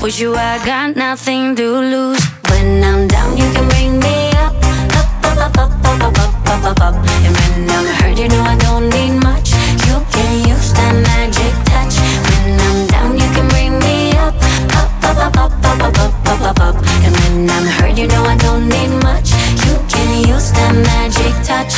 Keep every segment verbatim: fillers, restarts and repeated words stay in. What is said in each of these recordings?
With you I got nothing to lose. When I'm down you can bring me up, up, up, up, up, up, up, up, up, up. And when I'm hurt you know I don't need much. You can use that magic touch. When I'm down you can bring me up, up, up, up, up, up, up, up, up, up, up. And when I'm hurt you know I don't need much. You can use that magic touch.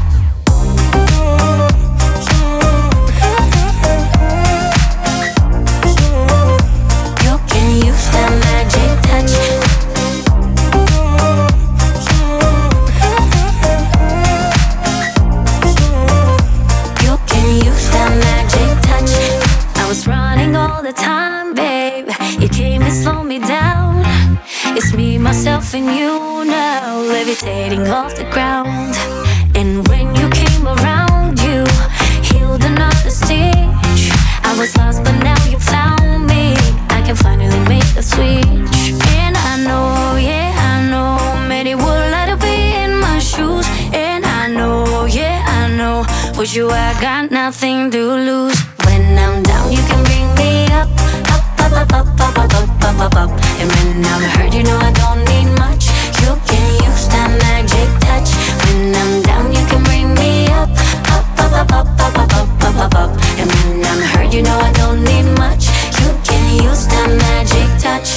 All the time, babe, you came to slow me down. It's me, myself, and you now, levitating off the ground. And when you came around, you healed another stitch. I was lost, but now you found me. I can finally make the switch. And I know, yeah, I know, many would like to be in my shoes. And I know, yeah, I know, with you I got nothing to lose. When I'm down, you can bring me up, up, up, up, up, up, up, up, up, up, up. And when I'm hurt, you know I don't need much. You can use that magic touch. When I'm down, you can bring me up, up, up, up, up, up, up, up, up, up, up. And when I'm hurt, you know I don't need much. You can use that magic touch.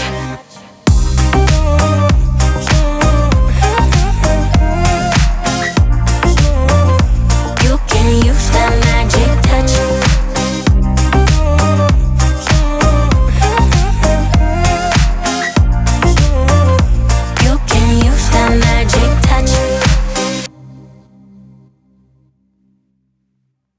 You can use